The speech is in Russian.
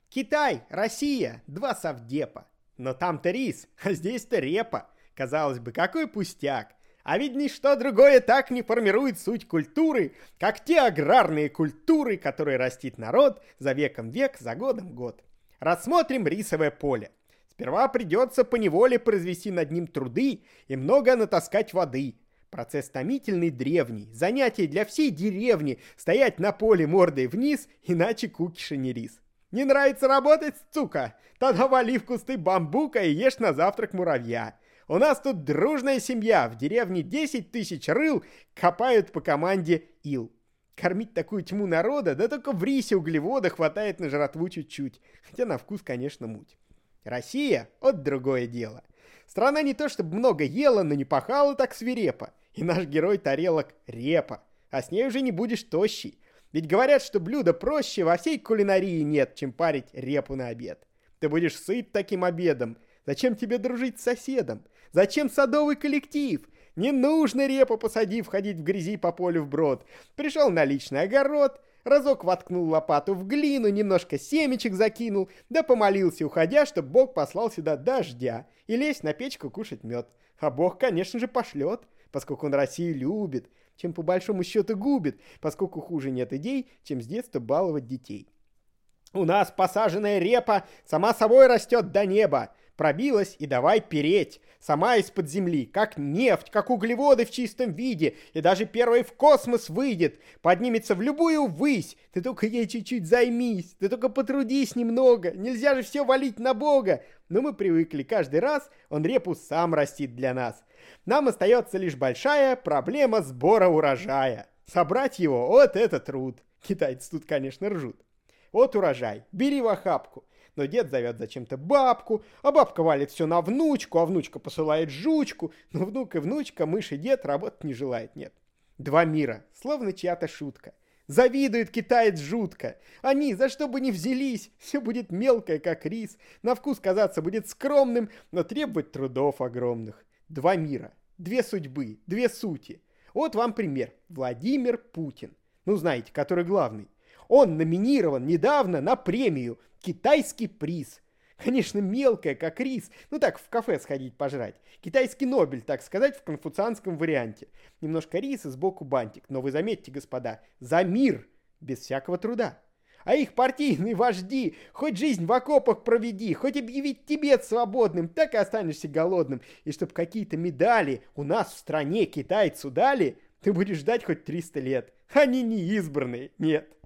Китай, Россия, два совдепа. Но там-то рис, а здесь-то репа. Казалось бы, какой пустяк. А ведь ничто другое так не формирует суть культуры, как те аграрные культуры, которые растит народ за веком век, за годом год. Рассмотрим рисовое поле. Сперва придется поневоле произвести над ним труды и много натаскать воды. Процесс томительный, древний, занятие для всей деревни — стоять на поле мордой вниз, иначе кукиша не рис. Не нравится работать, сука? Тогда вали в кусты бамбука и ешь на завтрак муравья. У нас тут дружная семья, в деревне 10 тысяч рыл копают по команде ил. Кормить такую тьму народа, да только в рисе углевода хватает на жратву чуть-чуть, хотя на вкус, конечно, муть. Россия — вот другое дело. Страна не то чтобы много ела, но не пахала так свирепо. И наш герой тарелок — репа. А с ней уже не будешь тощий. Ведь говорят, что блюдо проще во всей кулинарии нет, чем парить репу на обед. Ты будешь сыт таким обедом. Зачем тебе дружить с соседом? Зачем садовый коллектив? Не нужно репу посадив ходить в грязи по полю вброд. Пришел на личный огород, разок воткнул лопату в глину, немножко семечек закинул, да помолился, уходя, чтоб Бог послал сюда дождя, и лезть на печку кушать мед. А Бог, конечно же, пошлет, поскольку он Россию любит, чем по большому счету губит, поскольку хуже нет идей, чем с детства баловать детей. У нас посаженная репа сама собой растет до неба. Пробилась и давай переть. Сама из-под земли, как нефть, как углеводы в чистом виде. И даже первой в космос выйдет. Поднимется в любую высь. Ты только ей чуть-чуть займись. Ты только потрудись немного. Нельзя же все валить на Бога. Но мы привыкли каждый раз, он репу сам растит для нас. Нам остается лишь большая проблема сбора урожая. Собрать его — вот это труд. Китайцы тут, конечно, ржут. Вот урожай, бери в охапку. Но дед зовет зачем-то бабку, а бабка валит все на внучку, а внучка посылает жучку. Но внук и внучка, мышь и дед работать не желает, нет. Два мира, словно чья-то шутка. Завидует китаец жутко. Они за что бы ни взялись, все будет мелкое, как рис. На вкус казаться будет скромным, но требовать трудов огромных. Два мира, две судьбы, две сути. Вот вам пример. Владимир Путин. Ну, знаете, который главный. Он номинирован недавно на премию «Китайский приз». Конечно, мелкая, как рис. Ну так, в кафе сходить пожрать. Китайский Нобель, так сказать, в конфуцианском варианте. Немножко риса, сбоку бантик. Но вы заметьте, господа, за мир, без всякого труда. А их партийные вожди, хоть жизнь в окопах проведи, хоть объявить Тибет свободным, так и останешься голодным. И чтоб какие-то медали у нас в стране китайцу дали, ты будешь ждать хоть 300 лет. Они не избранные, нет.